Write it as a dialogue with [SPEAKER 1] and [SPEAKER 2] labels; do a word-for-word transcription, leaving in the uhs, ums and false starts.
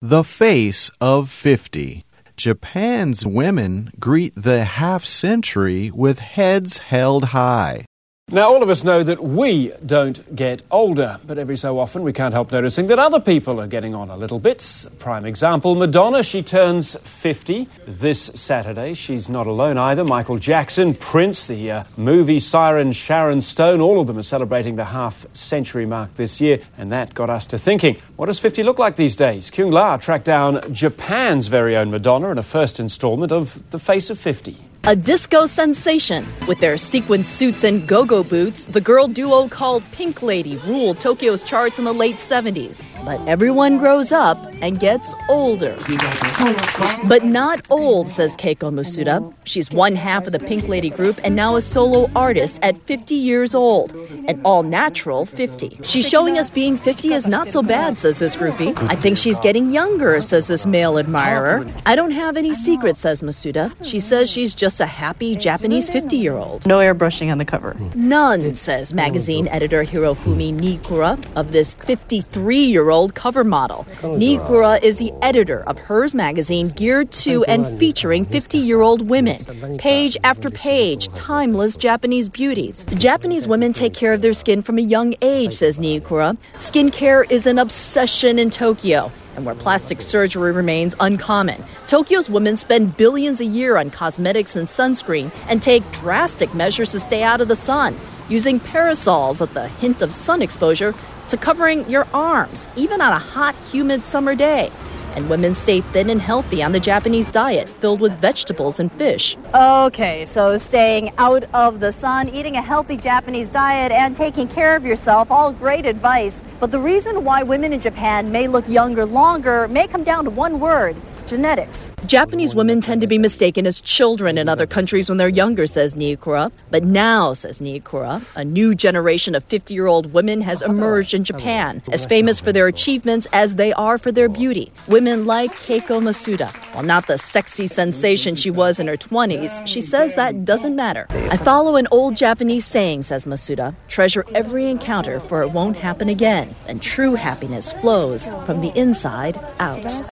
[SPEAKER 1] The face of fifty. Japan's women greet the half-century with heads held high.
[SPEAKER 2] Now, all of us know that we don't get older, but every so often we can't help noticing that other people are getting on a little bit. Prime example, Madonna, she turns fifty this Saturday. She's not alone either. Michael Jackson, Prince, the uh, movie siren Sharon Stone, all of them are celebrating the half-century mark this year, and that got us to thinking, what does fifty look like these days? Kyung La tracked down Japan's very own Madonna in a first installment of The Face of fifty.
[SPEAKER 3] A disco sensation. With their sequin suits and go-go boots, the girl duo called Pink Lady ruled Tokyo's charts in the late seventies. But everyone grows up and gets older. But not old, says Keiko Masuda. She's one half of the Pink Lady group and now a solo artist at fifty years old. An all-natural fifty. She's showing us being fifty is not so bad, says this groupie. I think she's getting younger, says this male admirer. I don't have any secrets, says Masuda. She says she's just a happy Japanese fifty-year-old.
[SPEAKER 4] No airbrushing on the cover.
[SPEAKER 3] None, says magazine editor Hirofumi Niikura of this fifty-three-year-old cover model. Niikura is the editor of Hers magazine geared to and featuring fifty-year-old women. Page after page, timeless Japanese beauties. Japanese women take care of their skin from a young age, says Niikura. Skincare is an obsession in Tokyo, and where plastic surgery remains uncommon. Tokyo's women spend billions a year on cosmetics and sunscreen and take drastic measures to stay out of the sun, using parasols at the hint of sun exposure to covering your arms, even on a hot, humid summer day. And women stay thin and healthy on the Japanese diet, filled with vegetables and fish.
[SPEAKER 5] Okay, so staying out of the sun, eating a healthy Japanese diet, and taking care of yourself, all great advice. But the reason why women in Japan may look younger longer may come down to one word: genetics.
[SPEAKER 3] Japanese women tend to be mistaken as children in other countries when they're younger, says Niikura. But now, says Niikura, a new generation of fifty-year-old women has emerged in Japan, as famous for their achievements as they are for their beauty. Women like Keiko Masuda. While not the sexy sensation she was in her twenties, she says that doesn't matter. I follow an old Japanese saying, says Masuda, treasure every encounter for it won't happen again. And true happiness flows from the inside out.